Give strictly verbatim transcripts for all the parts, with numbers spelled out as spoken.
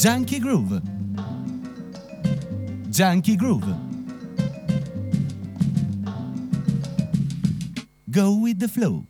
Junkie Groove. Junkie Groove. Go with the flow.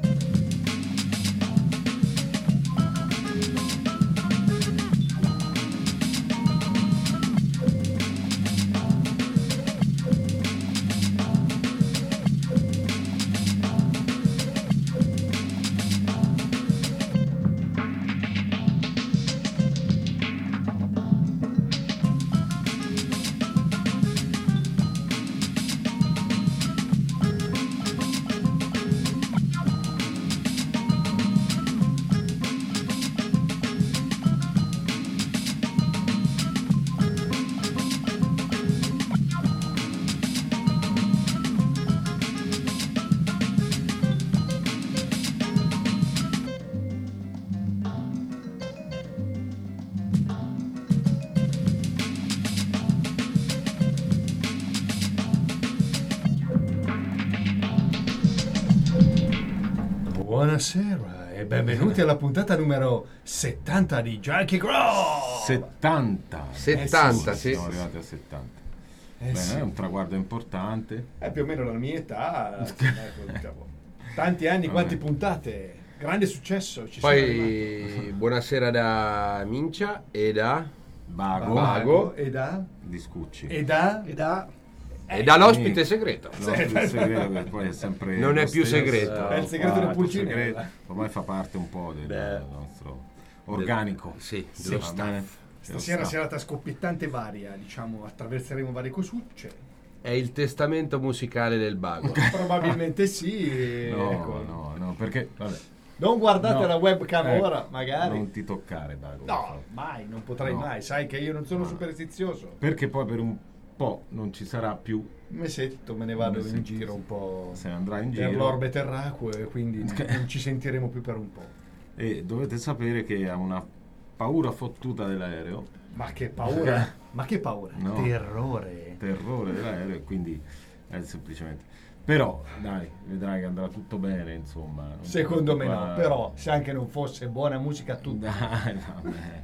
Buonasera e benvenuti alla puntata numero settanta di Junkie Groove. settanta settanta, eh sì, sì. Siamo arrivati a settanta. Eh Bene, sì. è un traguardo importante. È più o meno la mia età. Ecco, diciamo. Tanti anni, Vabbè. quante puntate. Grande successo. Ci siamo arrivati. Poi buonasera da Mincia e da Bago, Bago. e da di Scucci. e da E da e dall'ospite segreto. No, il segreto che poi è sempre Non è lo più stesso. segreto. È il segreto Qua, del il Pulcinella. segreto ormai fa parte un po' del, del nostro organico. Sì, Sì, dello va staff. bene? Stasera Dello serata scoppiettante varia, diciamo, attraverseremo varie cosucce. È il testamento musicale del Bago. Probabilmente sì. staff. No, ecco. no, no, perché vabbè, Non guardate no. la webcam Eh, ora, magari. non ti toccare, Bago. No, mai, non potrei No. mai. Sai che io non sono No. superstizioso. Perché poi per un po' non ci sarà più, Un mesetto me ne vado Un in mesetto, giro sì. un po' se ne andrà in per giro. l'orbe terracqueo e quindi non ci sentiremo più per un po'. E dovete sapere che ha una paura fottuta dell'aereo, Ma che paura! Ma che paura! No. Terrore! terrore dell'aereo, e quindi è semplicemente. Però dai, vedrai che andrà tutto bene, insomma. non ti Secondo me no, preoccupare. però se anche non fosse buona musica a tutti. Dai, va bene.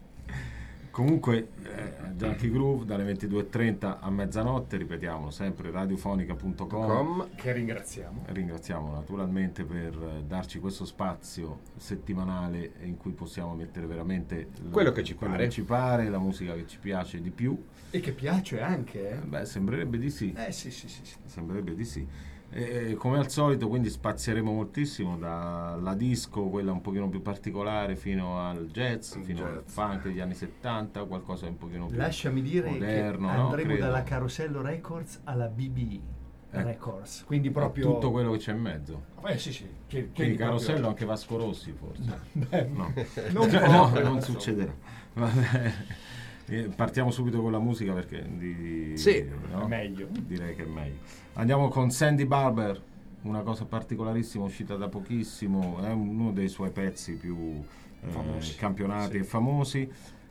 Comunque, eh, Junkie Groove dalle ventidue e trenta a mezzanotte, ripetiamo sempre radiofonica punto com. Com. Che ringraziamo. Ringraziamo naturalmente per eh, darci questo spazio settimanale in cui possiamo mettere veramente l- Quello che ci quello pare. che ci pare, la musica che ci piace di più. E che piace anche, Eh, eh? Beh, sembrerebbe di sì. Eh sì, sì, sì, sì. Sembrerebbe di sì. E, e come al solito, quindi spazieremo moltissimo dalla disco, quella un pochino più particolare, fino al jazz, Il fino al jazz. funk degli anni settanta, qualcosa un pochino più Lasciami dire moderno, che no? andremo Credo. dalla Carosello Records alla B B Ecco. Records, quindi E proprio tutto quello che c'è in mezzo. Eh sì, sì. Che, Quindi proprio- Carosello anche Vasco Rossi, forse. Beh, No. non Cioè, proprio, no, insomma. non succederà. Va bene. Eh, Partiamo subito con la musica perché di, Sì, no? è meglio. Direi che è meglio. Andiamo con Sandy Barber, una cosa particolarissima uscita da pochissimo, è uno dei suoi pezzi più eh, Famosi, campionati sì. e famosi.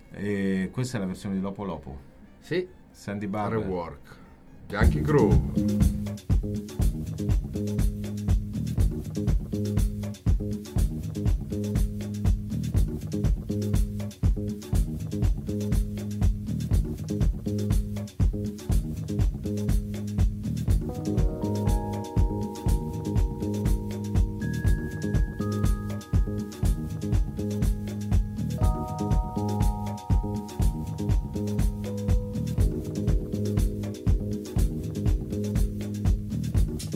E questa è la versione di Lopo Lopo. Sì, Sandy Barber. Rework. Junkie Groove. Thank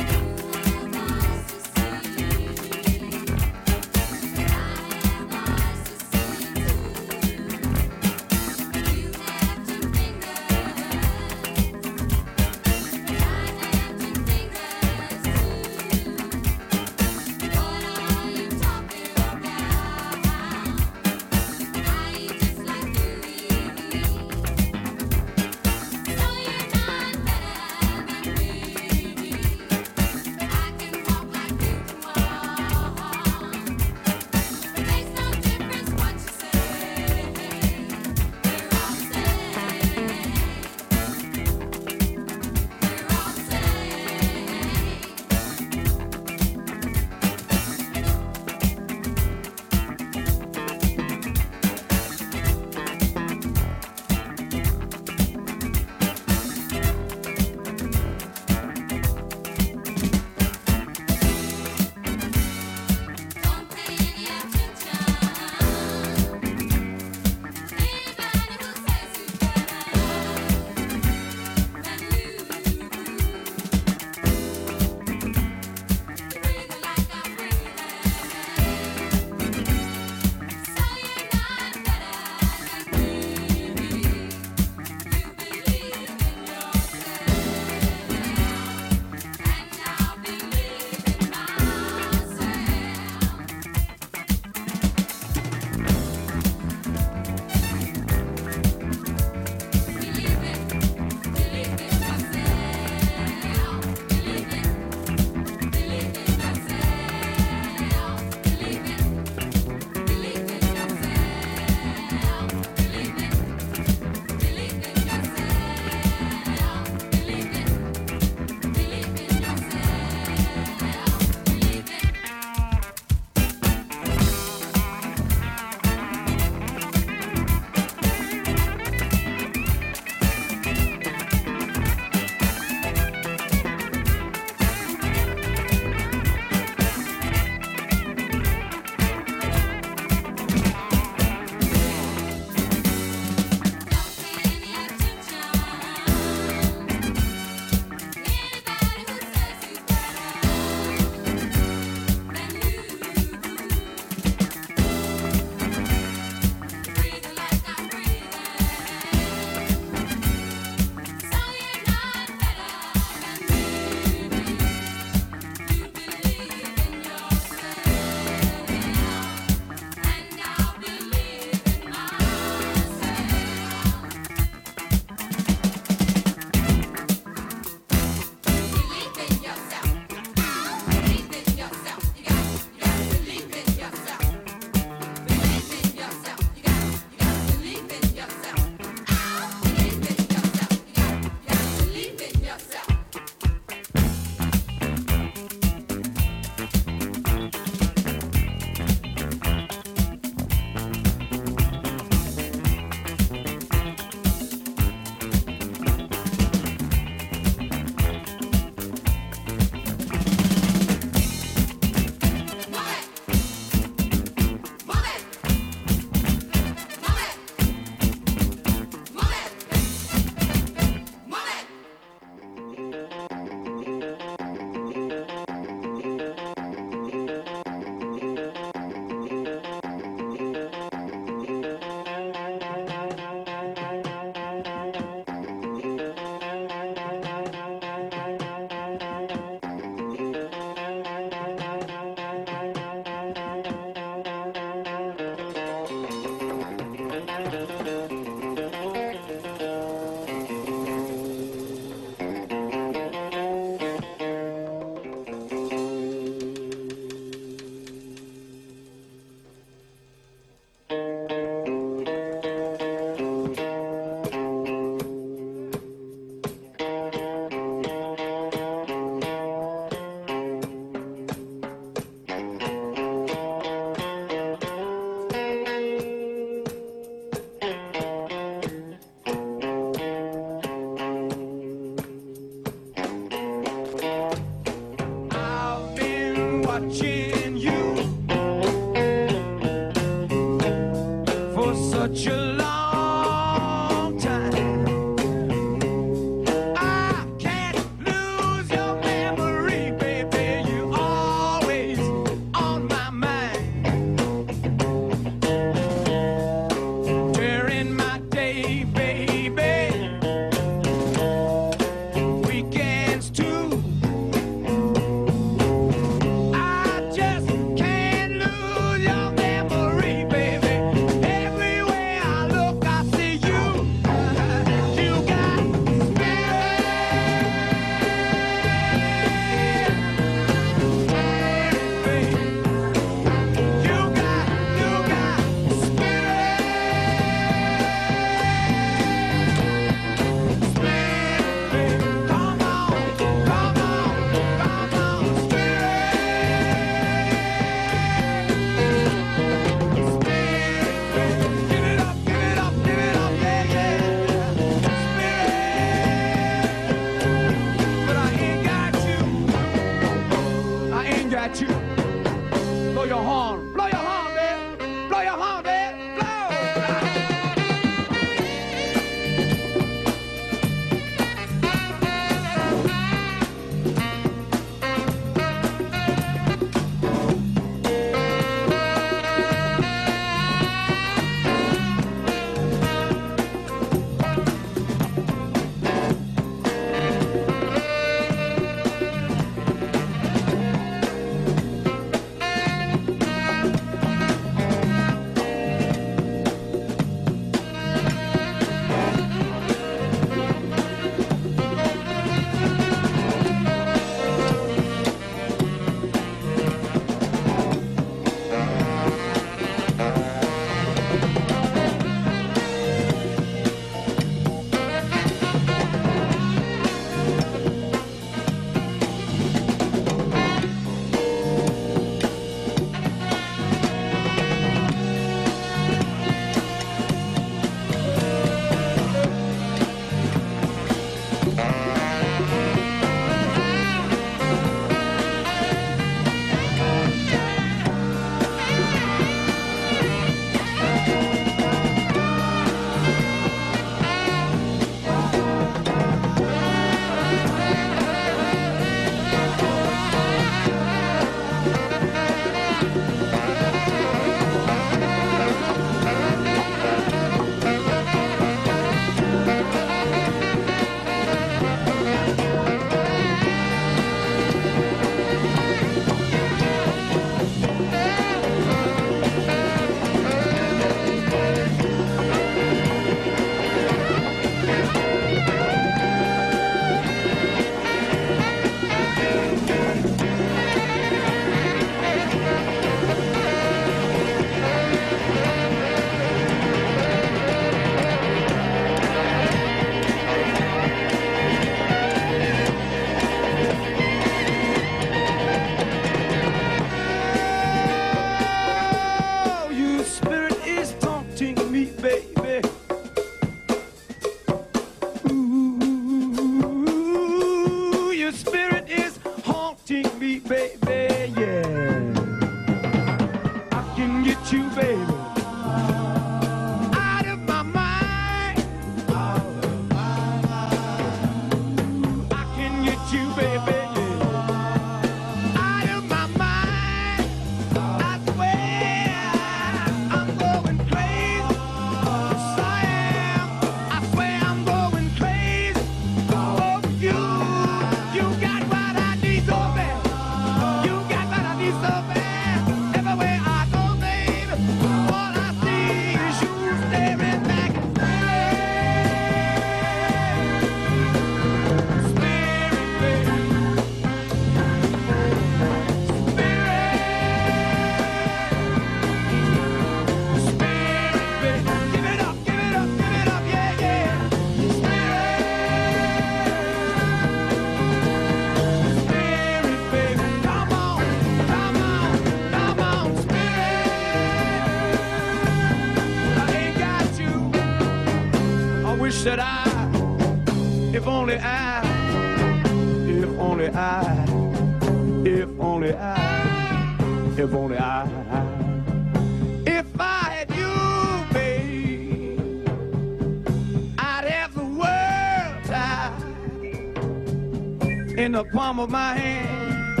wish that I, if only I, if only I, if only I, if only I, if I had you, babe, I'd have the world tied in the palm of my hand,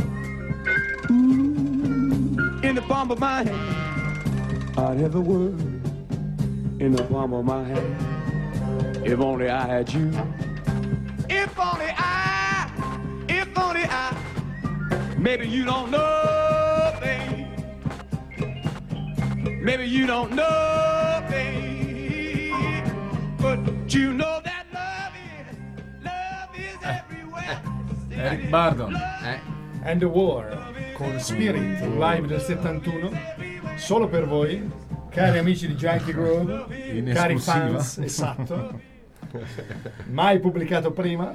Ooh, in the palm of my hand, I'd have the world in the palm of my hand. If only I had you. If only I, if only I. Maybe you don't know, babe. Maybe you don't know, babe. But you know that love is, love is everywhere. Eric Burdon. Eh? And the War con Spirit, un live del settantuno, solo per voi, cari amici di Junkie Grove, In cari esclusiva. fans, esatto. Mai pubblicato prima.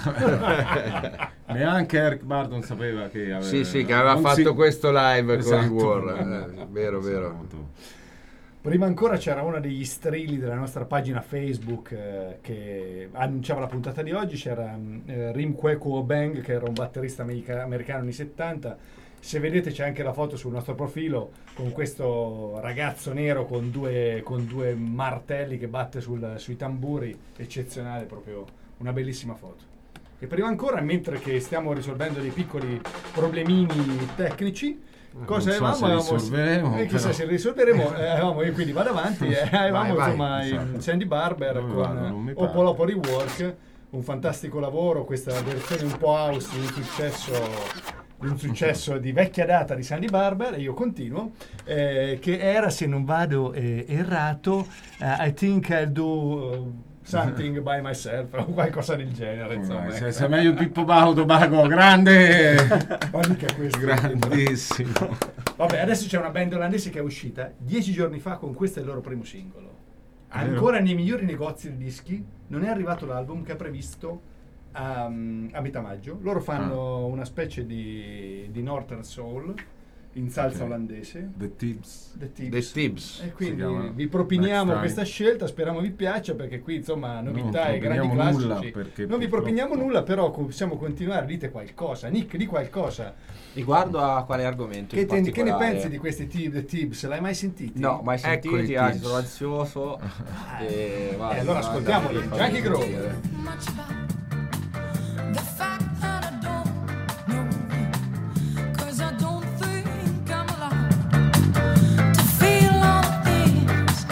Neanche Eric Burdon sapeva che aveva... Sì, sì, che aveva non fatto si- questo live con i Esatto. War. Eh, vero, vero. Esatto. Prima ancora c'era uno degli strilli della nostra pagina Facebook eh, che annunciava la puntata di oggi, c'era eh, Rim Kweko Bang, che era un batterista america- americano anni settanta. Se vedete c'è anche la foto sul nostro profilo con questo ragazzo nero con due, con due martelli che batte sul- sui tamburi, eccezionale, proprio una bellissima foto. E prima ancora, mentre che stiamo risolvendo dei piccoli problemini tecnici, cosa Non so avevamo? se risolveremo, eh, chissà però. se risolveremo. Eh, avevamo, io quindi vado avanti. Eh, avevamo vai, insomma esatto. il Sandy Barber Dove con vado? Non mi Oppo pare. Lopo Rework, un fantastico lavoro, questa versione un po' house di un successo, di un successo di vecchia data di Sandy Barber, e io continuo, eh, che era, se non vado eh, errato, eh, I think I'll do uh, something by myself o qualcosa del genere, insomma. Se, ecco. se meglio Pippo Baudo, Bago, grande! Ma mica questo. Grandissimo. Vabbè, adesso c'è una band olandese che è uscita dieci giorni fa con questo è il loro primo singolo. Vero? Ancora nei migliori negozi di dischi non è arrivato l'album che è previsto a, a metà maggio. Loro fanno una specie di, di Northern Soul in salsa Ok. olandese. The Tips. The Tips. The Tips. E quindi Si chiama vi propiniamo Next questa scelta, speriamo vi piaccia, perché qui insomma novità Non e grandi propiniamo classici. nulla, perché non vi purtroppo- propiniamo nulla, però possiamo continuare, dite qualcosa. Nick, di qualcosa. Riguardo a quale argomento Che, in te- che ne particolare? pensi di questi tip, The Tips? L'hai mai sentiti? No, mai Ecco sentiti, i anzi tips. sono ansioso. e vai, E allora vai, ascoltiamoli. dai, fammi Junkie Grove. sentire. much about the fact that I don't know, 'cause I don't think I'm allowed to feel all the things.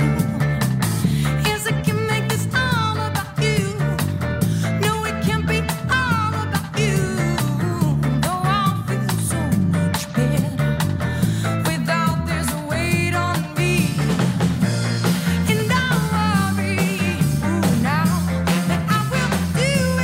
Yes, it can make this all about you. No, it can't be all about you. Though I'll feel so much better without there's a weight on me. And I worry, ooh, now that I will do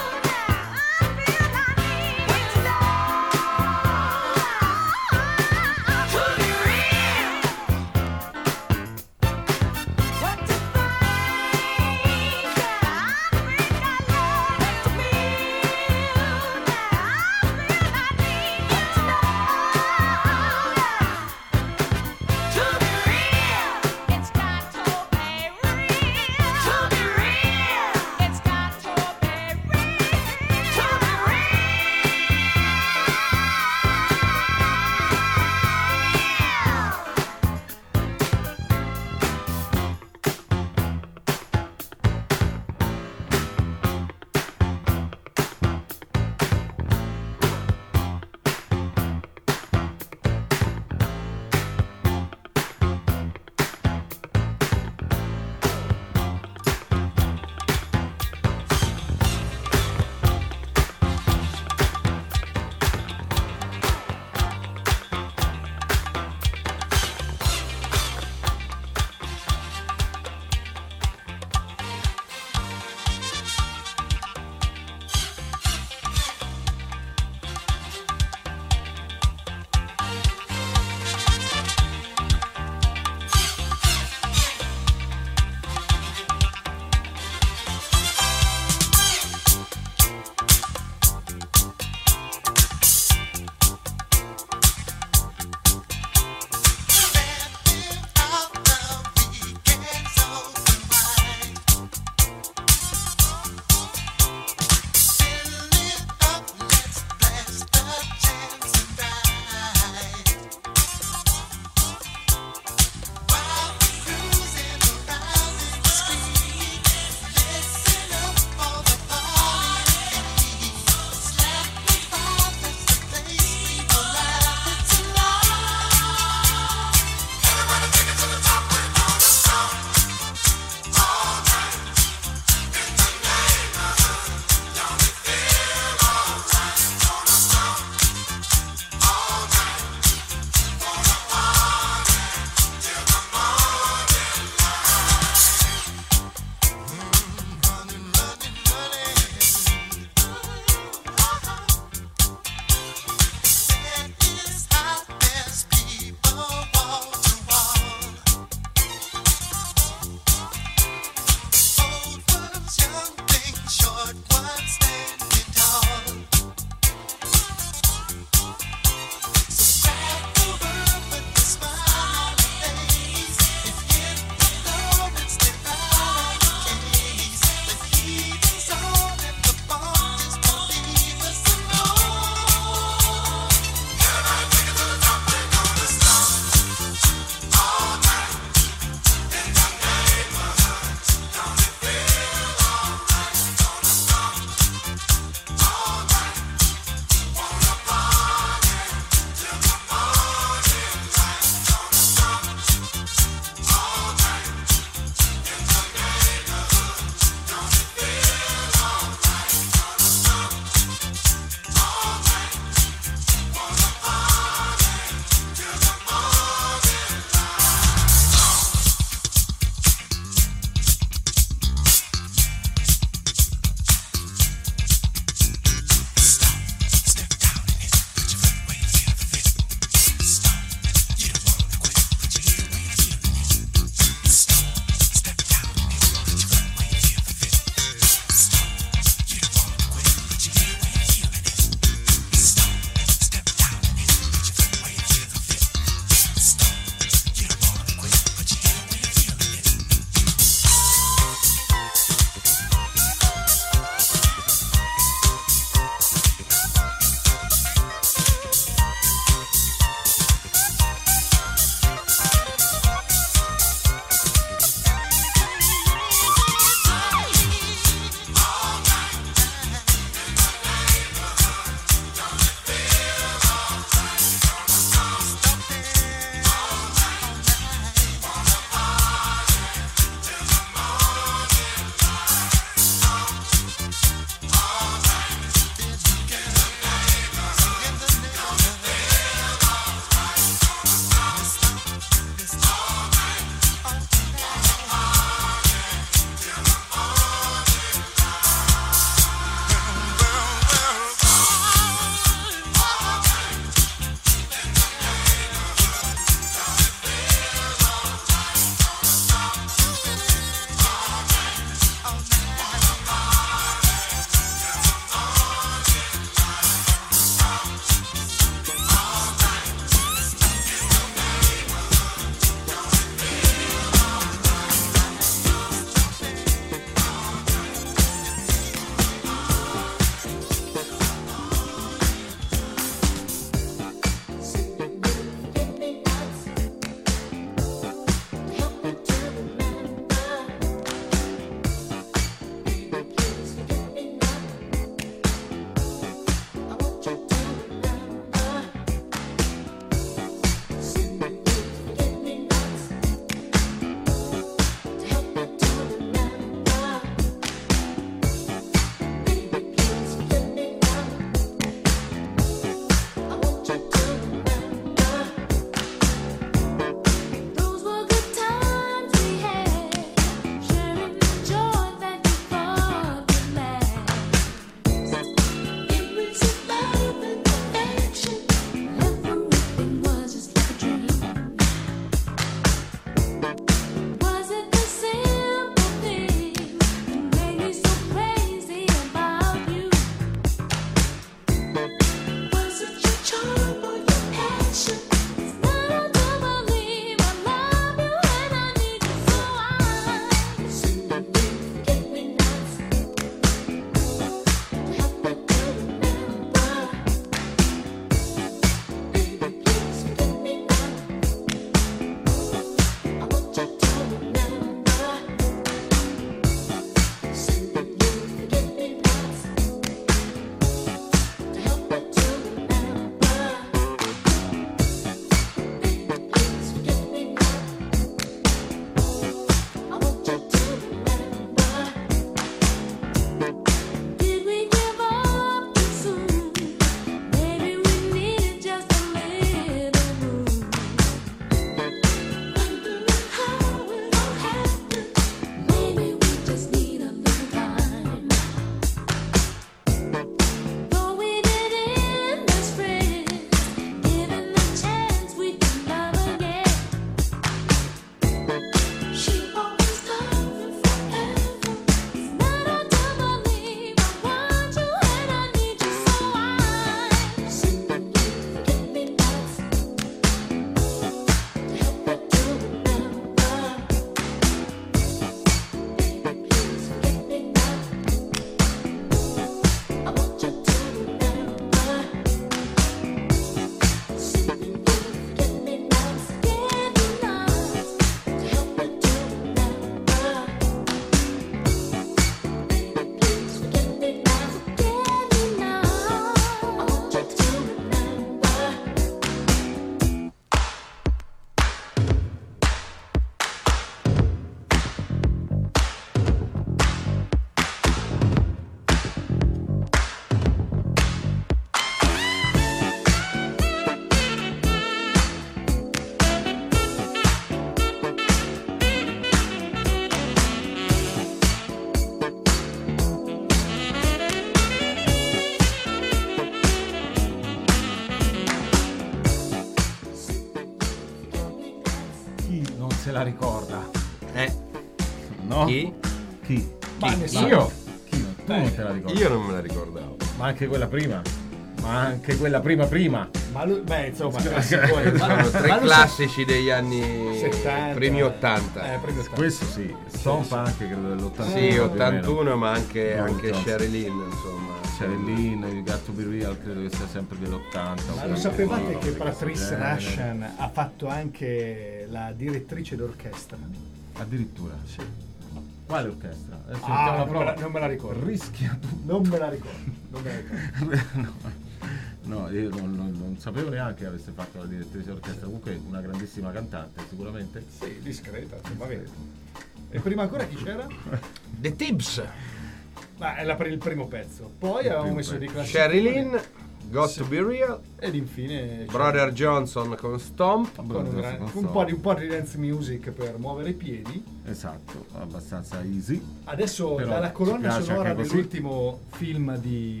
se la ricorda. Eh, No? chi? Chi? Ma Chi? nessuno. Io? Chi? Tu non te la ricordi? Io non me la ricordavo. Ma anche quella prima? Ma anche quella prima prima? Ma lui, beh, insomma, classicone. Ma- Sono tre ma lui classici degli anni settanta, primi ottanta. Eh, primi ottanta. Questo sì. Stomp anche credo dell'ottantuno. Sì, più o ottantuno, meno. ma anche, No, anche Johnson. Sherry Lynn, insomma. Sherilyn, You Got to Be Real, credo che sia sempre dell'ottanta. Ma o lo sapevate qualcosa che di questo Patrice genere. Rushen ha fatto anche la direttrice d'orchestra? Addirittura? Sì. Quale orchestra? Adesso Ah, mettiamo la non, me prova. la, non me la ricordo. Rischia tu. Non me la ricordo. Non me la ricordo. no, no, io non, non- non sapevo neanche che avesse fatto la direttrice d'orchestra. Comunque una grandissima cantante, sicuramente. Sì, discreta, insomma, va bene. E prima ancora chi c'era? The Tips. Ma è la- per il primo pezzo. Poi avevamo primo messo pezzo. di classica. Sherry Lynn, Got to Be Real. Ed infine Brother Johnson con Stomp. con un, Brother gran- Johnson. un po' di, un po' di dance music per muovere i piedi. Esatto, abbastanza easy. Adesso Però dalla ci colonna piace sonora anche così. dell'ultimo film di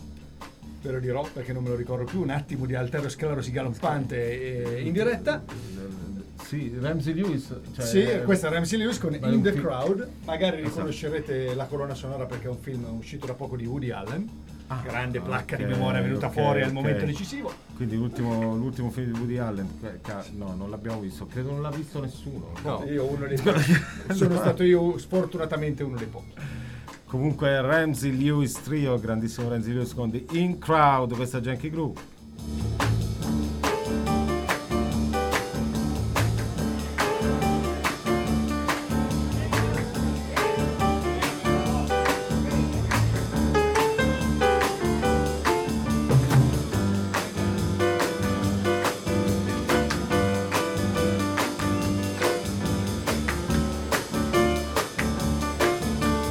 ve lo dirò perché non me lo ricordo più, un attimo di alterosclerosi galoppante eh, in diretta. Sì, Ramsey Lewis. Cioè, Sì, questa è Ramsey Lewis con ma è In un the film- Crowd. Magari Esatto. riconoscerete la colonna sonora perché è un film uscito da poco di Woody Allen. Ah, Grande placca ok, di memoria venuta ok, fuori al ok. momento decisivo. Quindi l'ultimo, l'ultimo film di Woody Allen, que- ca- no, non l'abbiamo visto, credo non l'ha visto nessuno. No. Io uno dei sono stato io sfortunatamente uno dei pochi. Comunque Ramsey Lewis Trio, grandissimo Ramsey Lewis con The In Crowd, questa è Yankee Groove.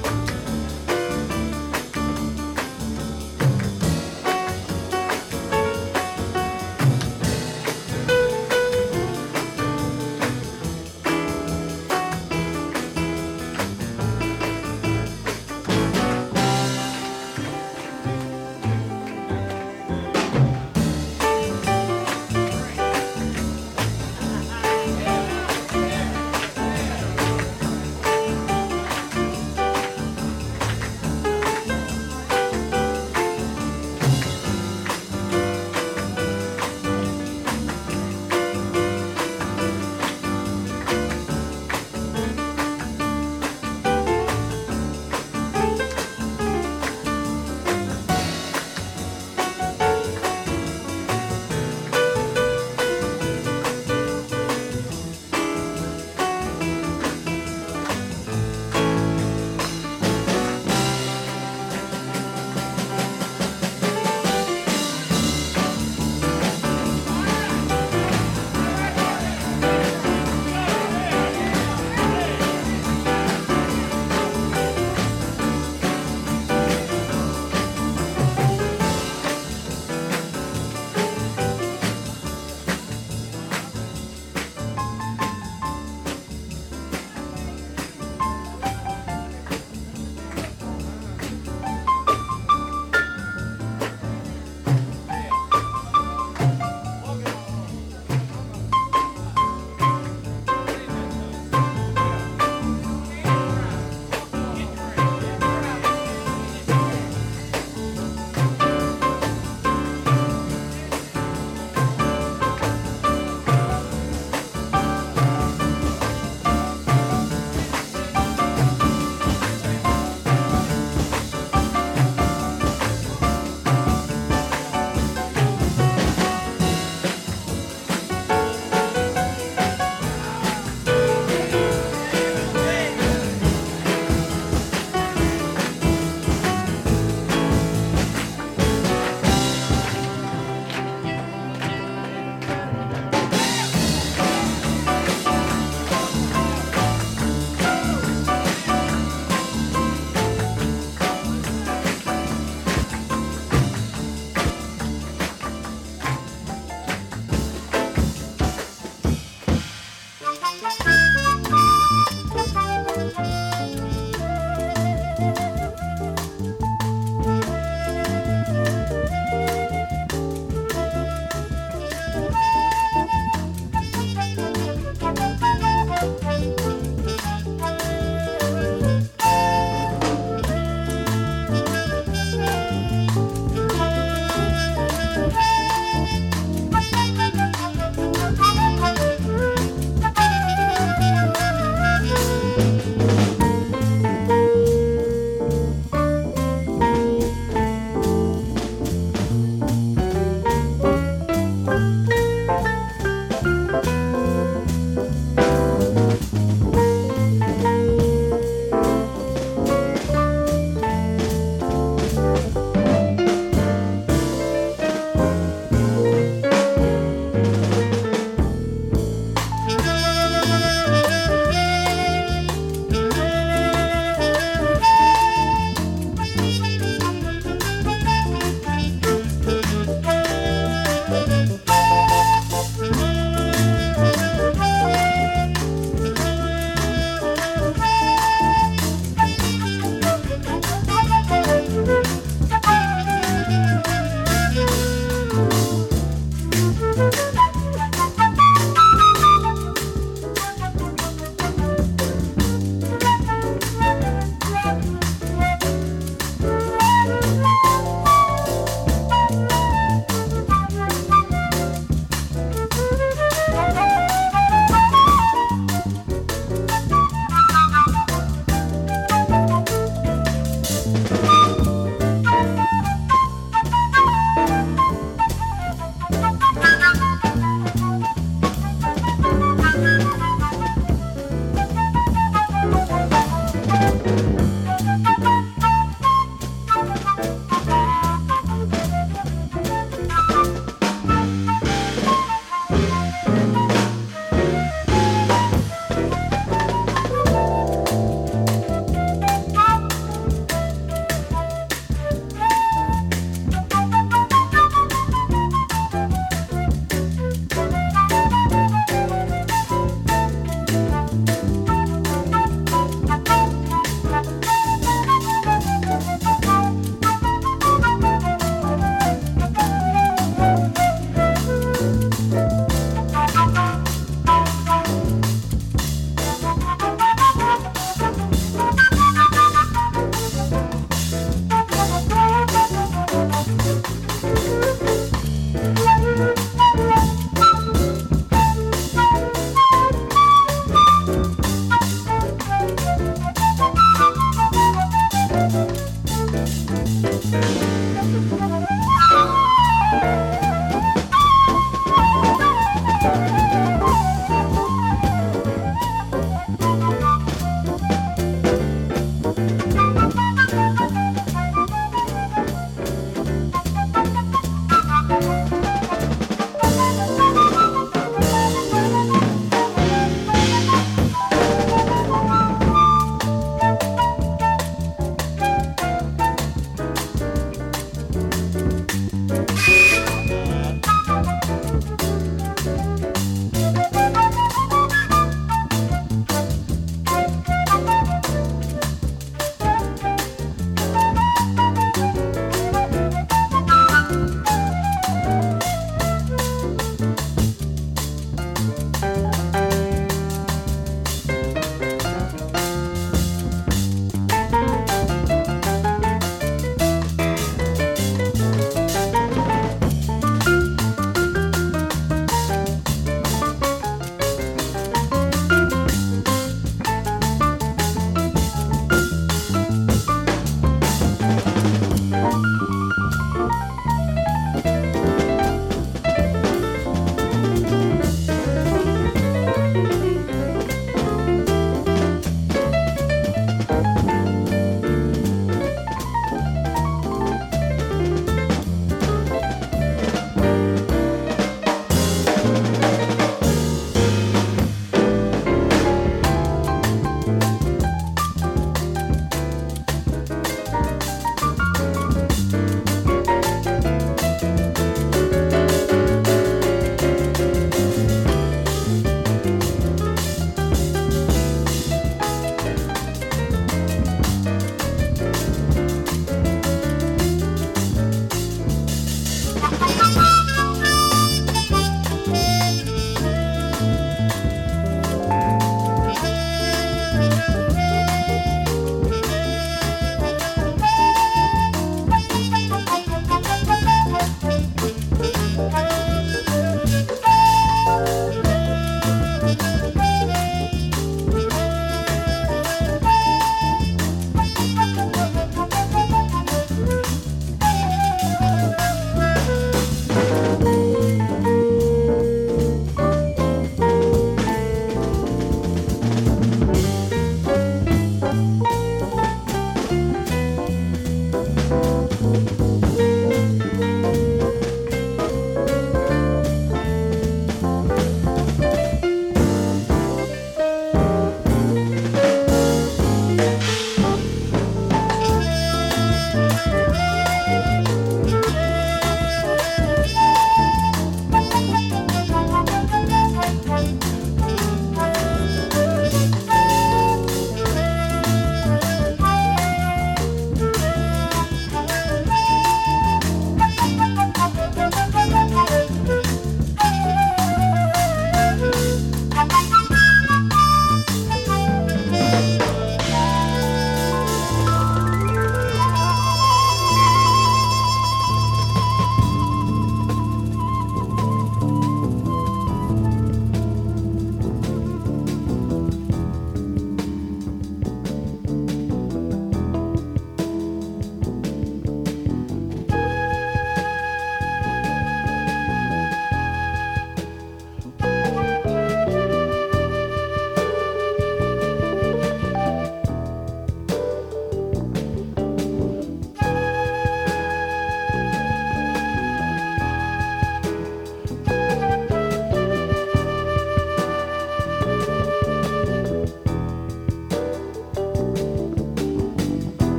Thank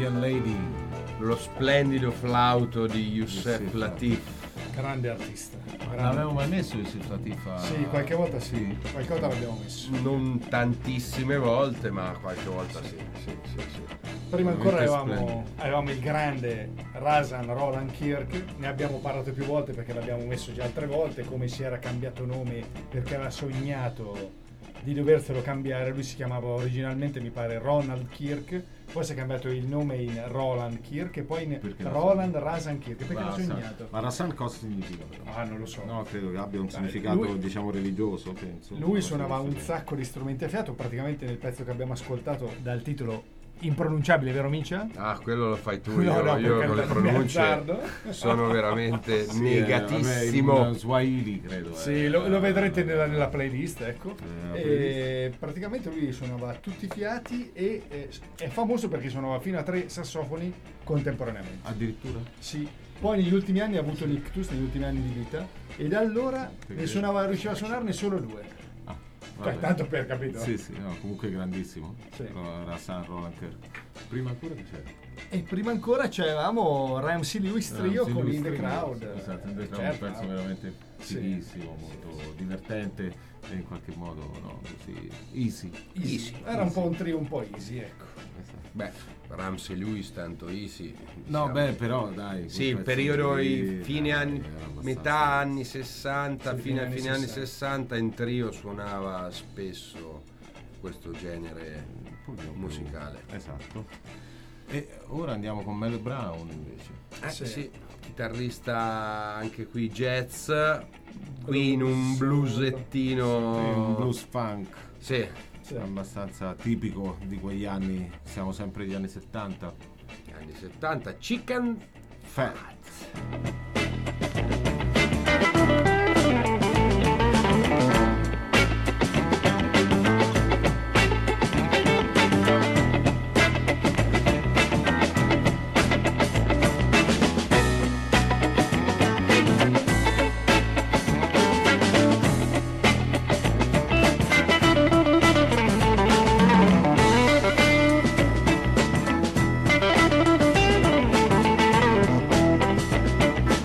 Indian Lady. Lo splendido flauto di Yusef Yusef Lateef. Grande artista. Non grande. l'avevo mai messo Yusef Lateef a... Sì, qualche volta sì, qualche volta l'abbiamo messo. Non tantissime volte, ma qualche volta sì. sì, sì, sì. Prima ancora Veramente avevamo, splendido. avevamo il grande Razan Roland Kirk, ne abbiamo parlato più volte perché l'abbiamo messo già altre volte, come si era cambiato nome perché aveva sognato di doverselo cambiare. Lui si chiamava originalmente, mi pare, Ronald Kirk, poi si è cambiato il nome in Roland Kirk e poi in Perché non Roland Razan Kirk, perché l'ha Rasan. sognato. Ma Rasan cosa significa però? Ah, non lo so. No, credo che abbia un Dai, significato, lui- diciamo, religioso, penso. Lui suonava un sacco di strumenti a fiato, praticamente nel pezzo che abbiamo ascoltato dal titolo impronunciabile, vero Micia? Ah, quello lo fai tu, No, io, no, io per con le carità, mi pronunce azzardo. sono veramente Sì, negatissimo. eh, vabbè, in Swahili, credo. Sì, eh. lo, lo vedrete nella, nella playlist, ecco. nella E praticamente lui suonava a tutti i fiati e eh, è famoso perché suonava fino a tre sassofoni contemporaneamente. Addirittura? Sì. Poi negli ultimi anni ha avuto l'ictus, negli ultimi anni di vita, e da allora ne suonava, riusciva a suonarne solo due. Ah, Cioè, vabbè. tanto per capito. Sì, sì, no, comunque grandissimo. Sì. Ro- Rasan Roland Kirk. Prima ancora che c'era? E prima ancora c'avevamo Ramsey Lewis Trio Ramsey con Lewis In The Trio. Crowd. Esatto, In The Crowd Certo. è un pezzo veramente Sì. fighissimo, molto divertente e in qualche modo no, così easy. Easy. Era un po' un trio un po' easy, ecco. Esatto. Beh, Ramsey Lewis tanto easy. No, diciamo. beh, però dai. Sì, il quel pezzo periodo lì, i fine dai, anni, era abbastanza- metà anni sessanta, Sì, fine, fine anni fine anni sessanta. sessanta in trio suonava spesso questo genere un pochino più- musicale. Esatto. E ora andiamo con Mel Brown invece. Eh, Sì. sì. chitarrista anche qui jazz, qui in Blues. un bluesettino. È un blues funk Sì, Sì. abbastanza tipico di quegli anni, siamo sempre gli anni settanta. anni settanta, Chicken Fat. Thank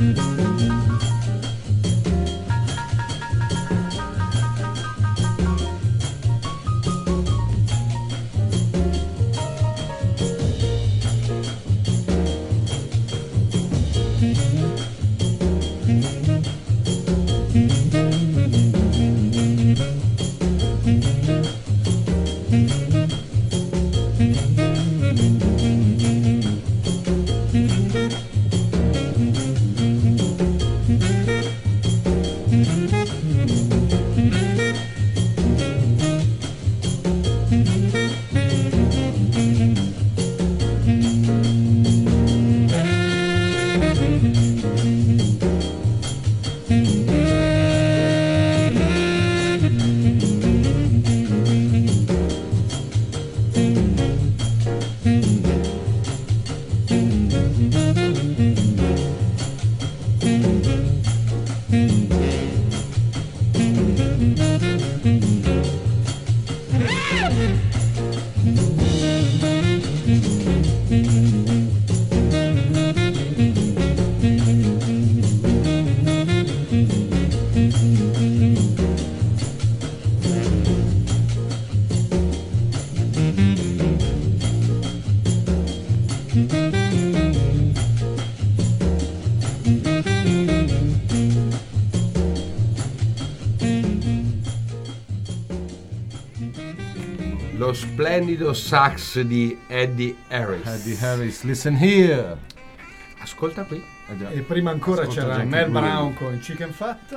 Lo splendido sax di Eddie Harris. Eddie Harris, listen here. Ascolta qui. Eh già. E prima ancora Ascolta c'era Jackie Mel Groove. Brown con Chicken Fat.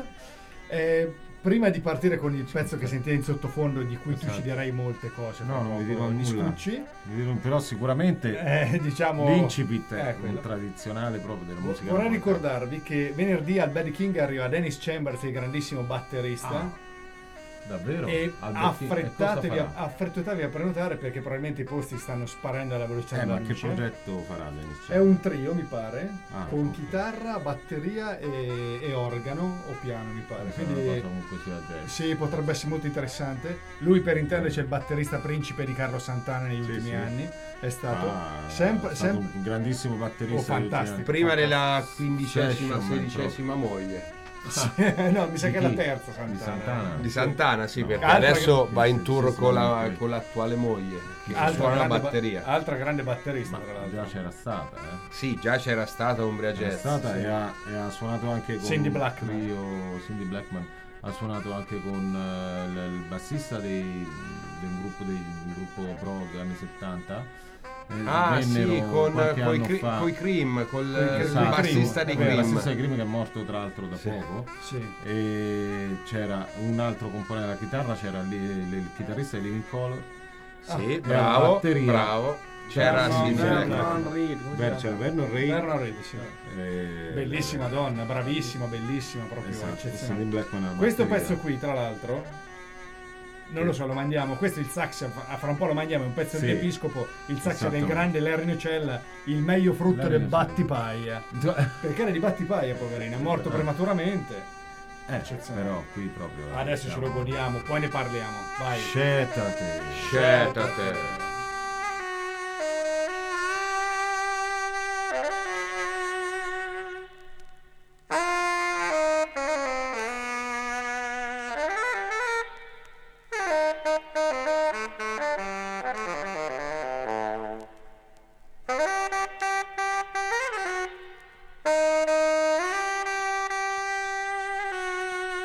E prima di partire con il pezzo che sentite in sottofondo, di cui tu Esatto. ci direi molte cose, No, non vi dirò gli nulla. scucci, Vi dirò- Però sicuramente eh, diciamo l'incipit eh, è quello. un tradizionale proprio della Vo- musica. Vorrei napoletana. ricordarvi che venerdì al Buddy King arriva Dennis Chambers, il grandissimo batterista. Ah, davvero? E Albertini, e cosa affrettatevi a, farà? affrettatevi a prenotare, perché probabilmente i posti stanno sparendo alla velocità Eh, della ma che luce. progetto farà Dennis È un trio, mi pare, Ah, con ok. chitarra, batteria e, e organo o piano, mi pare. Sarà una Quindi cosa comunque sia jazz. sì, potrebbe essere molto interessante. Lui, per intenderci, è il batterista principe di Carlo Santana negli Sì, ultimi sì. anni. È stato Ah, sempre, è stato sempre un grandissimo batterista. Oh, degli ultimi fantastico. anni. Prima della quindicesima, Session, sedicesima moglie Sì, no, mi sa Di che è la chi? terza Di Santana. Santana. di Santana, sì, No. perché Altra adesso che- va in sì, tour sì, con, sì, la, sì. con l'attuale moglie che Altra suona la grande, ba- batteria. altra grande batterista, Ma tra l'altro. già c'era stata, eh. Sì, già c'era stata Umbria C'era Jazz. stata sì. e, ha, e ha suonato anche con Cindy un Blackman. trio, Cindy Blackman ha suonato anche con eh, il, il bassista dei, del gruppo dei del gruppo prog anni settanta. eh, Ah sì, vennero con qualche coi, anno cri- fa. coi Cream, col Coi- il coi bassista Cream, di è vero, Il Cream. bassista di Cream che è morto tra l'altro da Sì. poco. Sì. E c'era un altro componente della chitarra, c'era lì, il, il chitarrista di Living Color. Sì, la bravo, batteria. bravo. C'era C'era Cindy Vernon Blackman. Reed, come si Beh, chiama? c'era Vernon Reid. Vernon Reid, sì. eh, Bellissima donna, bravissima, bellissima, proprio Esatto, eccezionale. Cindy Blackman alla Questo batteria. pezzo qui, tra l'altro, non lo so, lo mandiamo. Questo è il sax, a fra un po' lo mandiamo, è un pezzo Sì. dell'Episcopo. Il sax è del Esattamente. grande Larry Nocella, il meglio frutto Larry del Nocella. Battipaia. Perché era di Battipaia, poverino, è morto Eh. prematuramente. Eh, Eccezionale. però qui proprio Adesso ce lo godiamo, poi ne parliamo. Vai. Scetate. Scetate.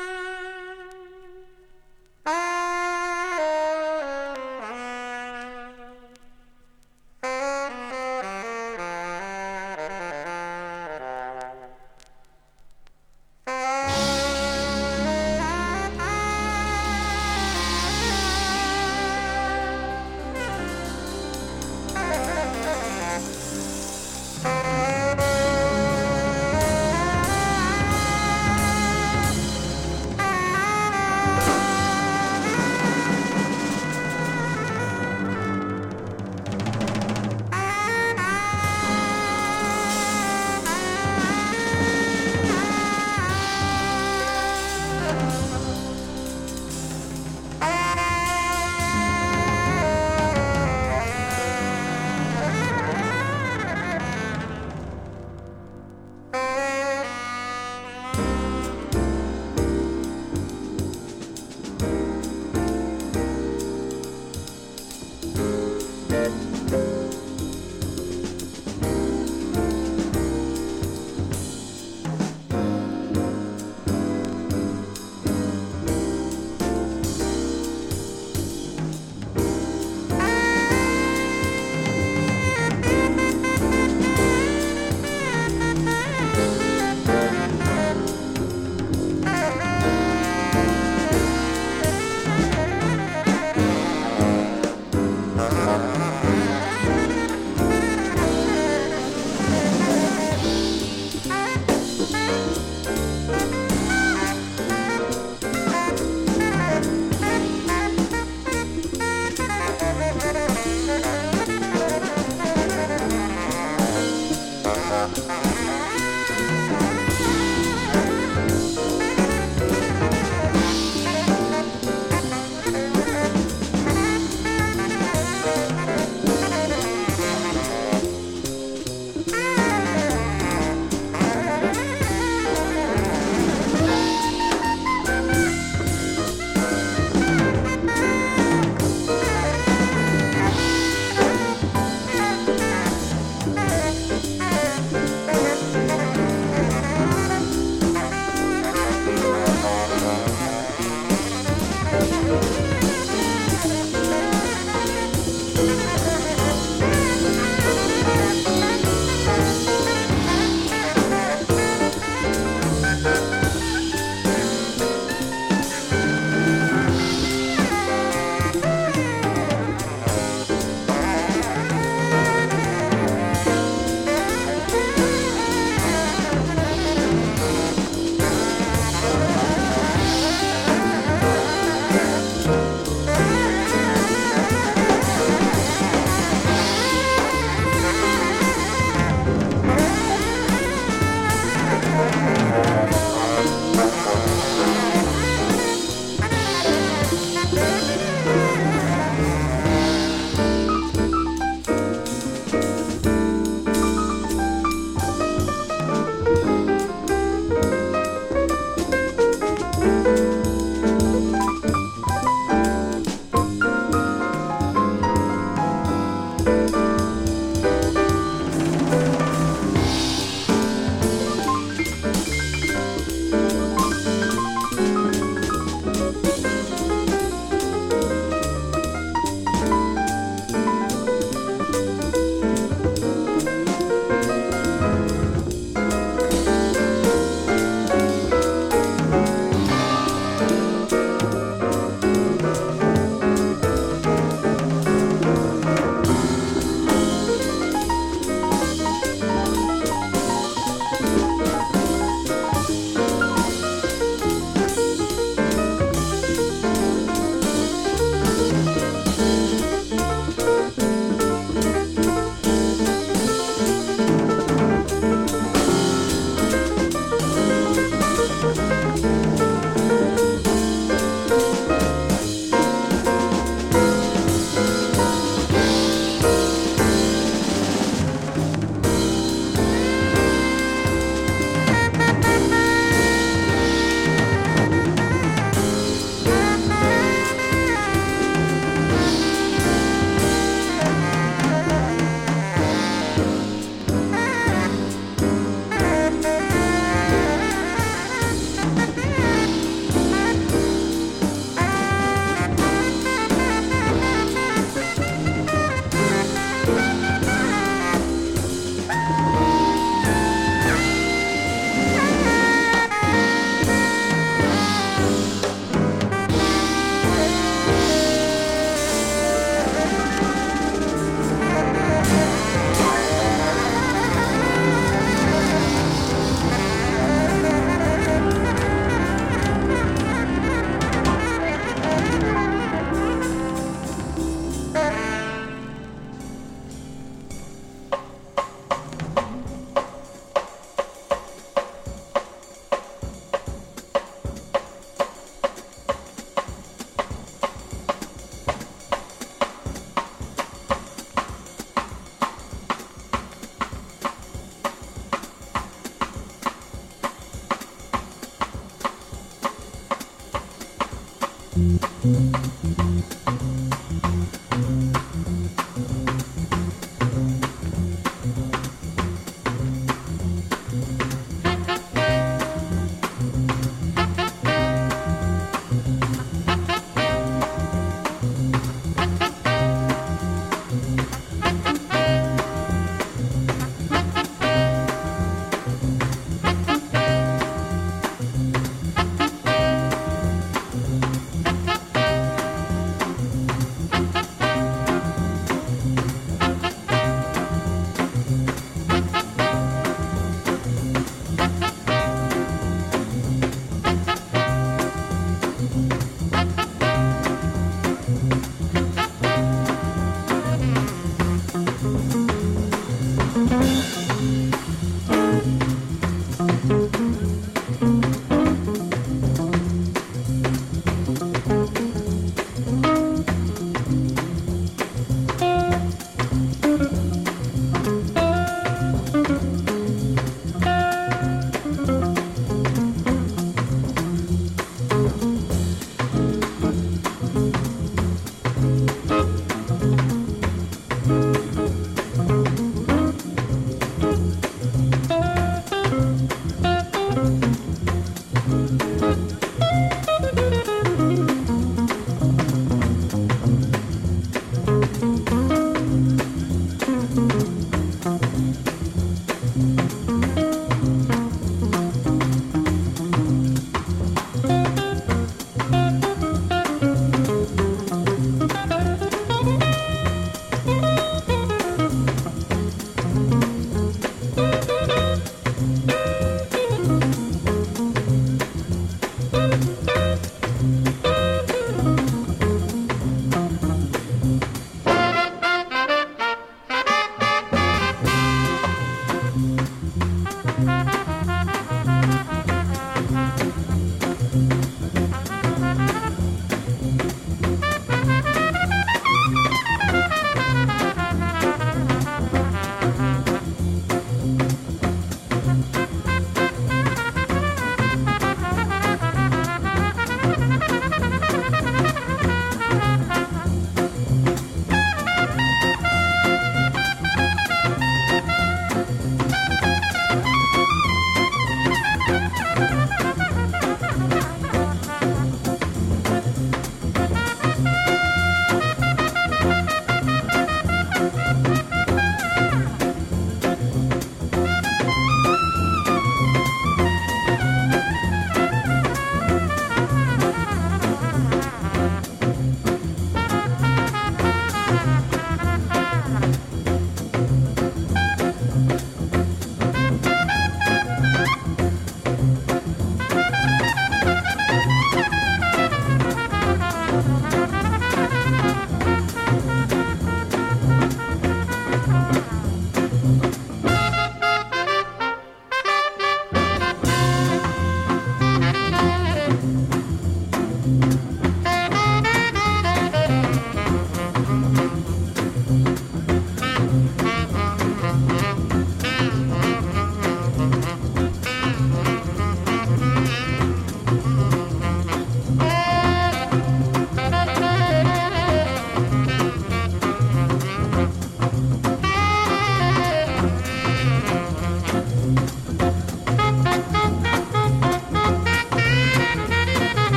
Ah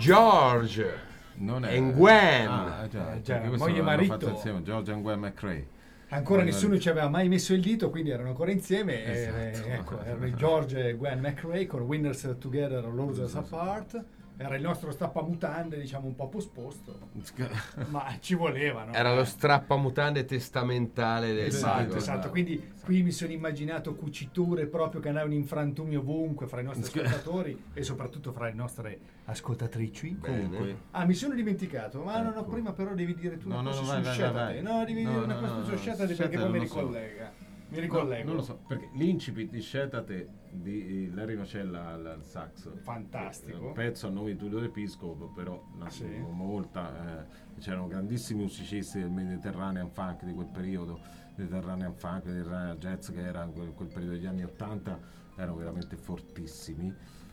George Non e Gwen. Ah, già, Eh, già, perché questo moglie e l'hanno marito. fatto insieme, George e Gwen McRae. Ancora Poi nessuno vari- ci aveva mai messo il dito, quindi erano ancora insieme. e, Esatto. eh, ecco, erano George e Gwen McRae con Winners Together, Losers Apart. Era il nostro stappamutande, diciamo, un po' posposto, ma ci volevano. Era lo strappamutande testamentale del Esatto, Diego. esatto. Quindi qui mi sono immaginato cuciture proprio che andavano in frantumi ovunque fra i nostri ascoltatori e soprattutto fra le nostre ascoltatrici. Comunque, Ah, mi sono dimenticato, ma no, no, Ecco. prima però devi dire tu No, una no, cosa no, su vai, vai, Scetate. vai. No, devi No, dire una no, cosa no, su no, Scetate Scetate perché poi mi non lo so. ricollega. Mi no, ricollego. non lo so, perché l'incipit di Scetate di Larry Nocella al, al sax, Fantastico. un pezzo a nome di Tullio D'Episcopo, però una, Sì. molta, eh, c'erano grandissimi musicisti del Mediterranean Funk di quel periodo, Mediterranean Funk, Mediterranean Jazz, che era in quel, quel periodo degli anni ottanta, erano veramente fortissimi,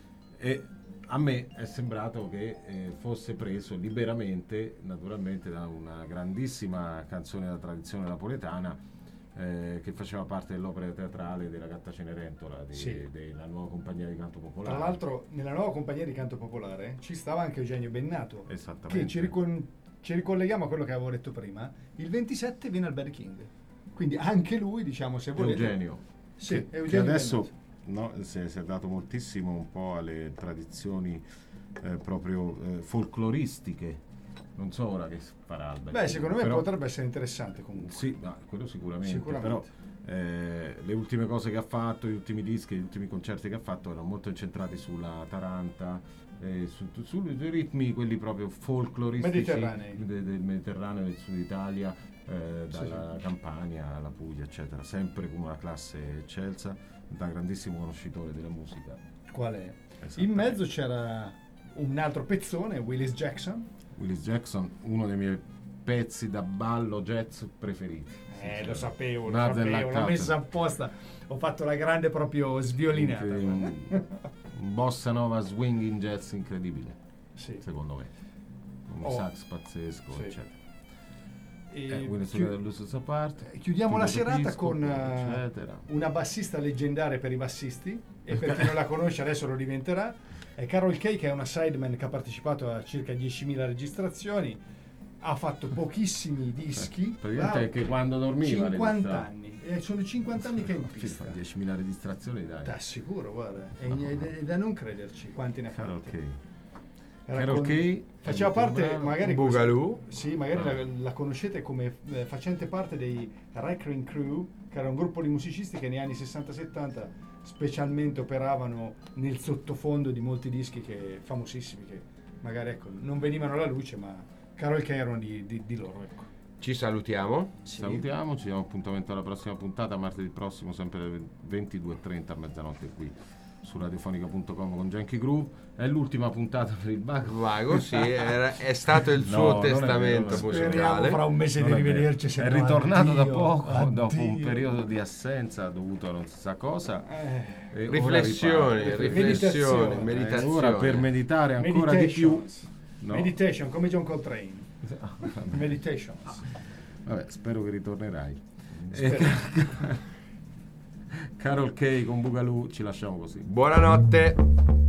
e a me è sembrato che eh, fosse preso liberamente, naturalmente, da una grandissima canzone della tradizione napoletana, eh, che faceva parte dell'opera teatrale della Gatta Cenerentola, di- Sì. della nuova compagnia di canto popolare. Tra l'altro, nella nuova compagnia di canto popolare ci stava anche Eugenio Bennato, Esattamente. che ci, ricon- ci ricolleghiamo a quello che avevo detto prima. Il ventisette viene al Barry King, quindi anche lui, diciamo, se volete. Eugenio, Sì, che, che Eugenio adesso Bennato. no, si, è, si è dato moltissimo un po' alle tradizioni eh, proprio eh, folcloristiche. Non so ora che farà al Barry Beh, King, secondo me però- potrebbe essere interessante comunque. Sì, ma quello sicuramente, Sicuramente. però eh, le ultime cose che ha fatto, gli ultimi dischi, gli ultimi concerti che ha fatto erano molto incentrati sulla taranta, eh, su, su- sui ritmi quelli proprio folcloristici Mediterranei. de- del Mediterraneo, del Sud Italia, eh, Sì, dalla Campania alla Puglia, eccetera, sempre con una classe eccelsa, da grandissimo conoscitore della musica. Qual è? Esattamente. In mezzo c'era un altro pezzone, Willis Jackson. Willis Jackson, uno dei miei pezzi da ballo jazz preferiti. Eh, lo sapevo, lo Nada sapevo, della l'ho messa Cata. apposta. Ho fatto la grande proprio sviolinata. Un, un bossa nova swinging jazz incredibile, Sì. secondo me, un Oh. sax pazzesco, Sì. eccetera. E Eh, Willis chi- Together, Losers Apart, chiudiamo la Tullio serata D'Episcopo, con eh, eccetera. una bassista leggendaria per i bassisti, e per chi non la conosce adesso lo diventerà. È Carol Kay, che è una sideman che ha partecipato a circa diecimila registrazioni, ha fatto pochissimi dischi. Praticamente ha è che quando dormiva cinquanta registrava. anni, e sono cinquanta anni che è in Sì, pista. fa diecimila registrazioni, dai. T'assicuro, guarda, è, è- è da non crederci quanti ne ha Carol fatti. Kay. Era Carol con- Kay, faceva parte, bravo. magari Boogaloo. sì, magari Ah. la, la conoscete come eh, facente parte dei Wrecking Crew, che era un gruppo di musicisti che negli anni sessanta settanta specialmente operavano nel sottofondo di molti dischi che, famosissimi, che magari ecco, non venivano alla luce, ma Carol Kay erano di, di, di loro. Ecco. Ci salutiamo. Salutiamo, ci diamo appuntamento alla prossima puntata, martedì prossimo, sempre alle ventidue e trenta a mezzanotte qui su radiofonica punto com con Genki Groove. È l'ultima puntata per il Vago. Vago, sì, era- è stato il No, suo non è testamento vero, non è vero. Speriamo musicale. fra un mese Non di è vero. rivederci. se È no, ritornato da addio, poco, dopo un addio. periodo di assenza dovuto a non si sa cosa. Eh, E ora Riflessioni, riparte. riflessioni, Meditazione. meditazioni. Eh, ora per meditare ancora di più. Meditations. No. Meditation, come John Coltrane. Vabbè. Meditations. Vabbè, spero che ritornerai. Spero. E Carol Kay con Boogaloo, ci lasciamo così. Buonanotte.